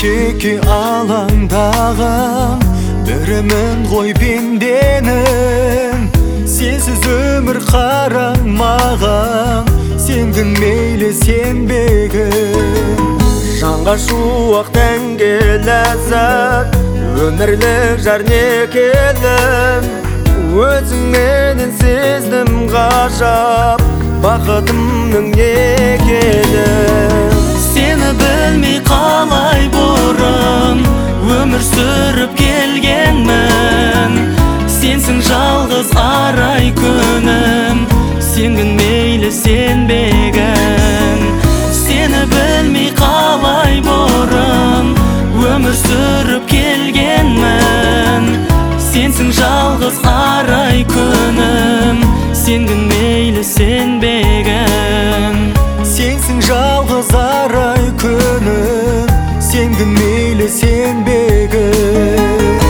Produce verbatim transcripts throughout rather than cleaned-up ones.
келешекке алаңдаған бірімін ғой пенденің. Сенсіз өмір қарамаған, сендің мейлі сенбегін. Жанға шуақ тәнге ләззат, өмірлік жар некелім. Өзіңменен сездім ғажап, бақытымның некелім. Сені білмей қалай бұрын өмір сүріп келгенмін. Сенсің жалғыз арай күнім, сенгін мейлі сенбегін. Сені білмей қалай бұрын өмір сүріп келгенмін. Сенсің жалғыз арай күнім, сенгін мейлі сенбегін. Сенсің жалғыз арай күнім, сенгін мейлі сенбегін.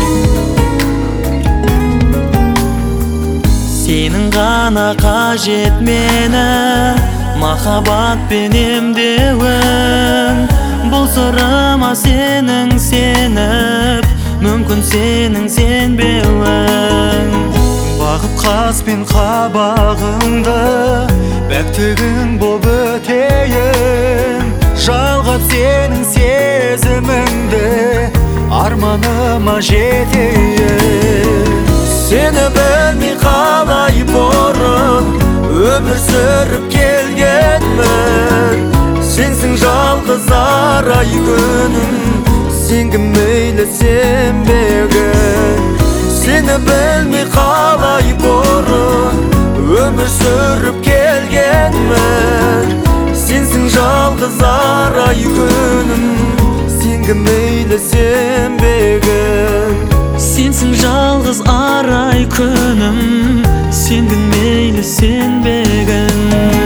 Сенің ғана қажет мені махаббатпен емдеуің. Бұл сырыма сенің сеніп, мүмкін сенің сенбеуің. Бақыт қаспен қабағыңды, пәктігің боп өтейін. Жалғап сенің сезіміңді, арманыма жетейін. Сені білмей қалай бұрын өмір сүріп келгенмін. Сенсің жалғыз арай күнім, сенгін мейлі сенбегін. Сені білмей қалай бұрын өмір сүріп келгенмін. Сенсің жалғыз арай күнім, сенгін мейлі сенбегін. Сенсің жалғыз арай күнім, сенгін мейлі сенбегін.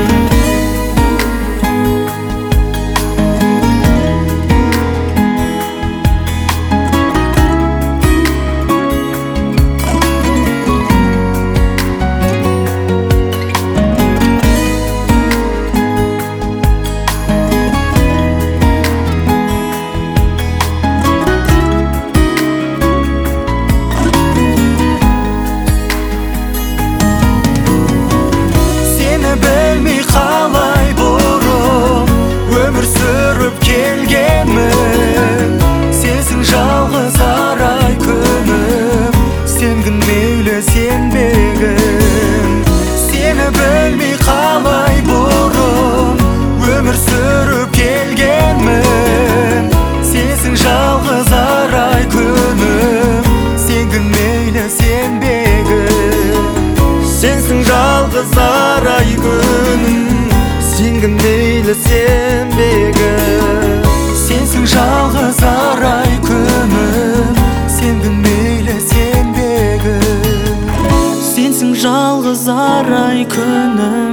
Сенсің жалғыз арай күнім, сенгін мейлі сенбегін. Сені білмей қалай бұрын өмір сүріп келгенмін. Сенсің жалғыз арай күнім, сенгін мейлі сенбегін. Сенсің жалғыз арай күнім, сенгін мейлі сенбегін. Сенсің жалғыз арай күнім, сенгін мейлі сенбегін. Сенсің жалғыз арай күнім,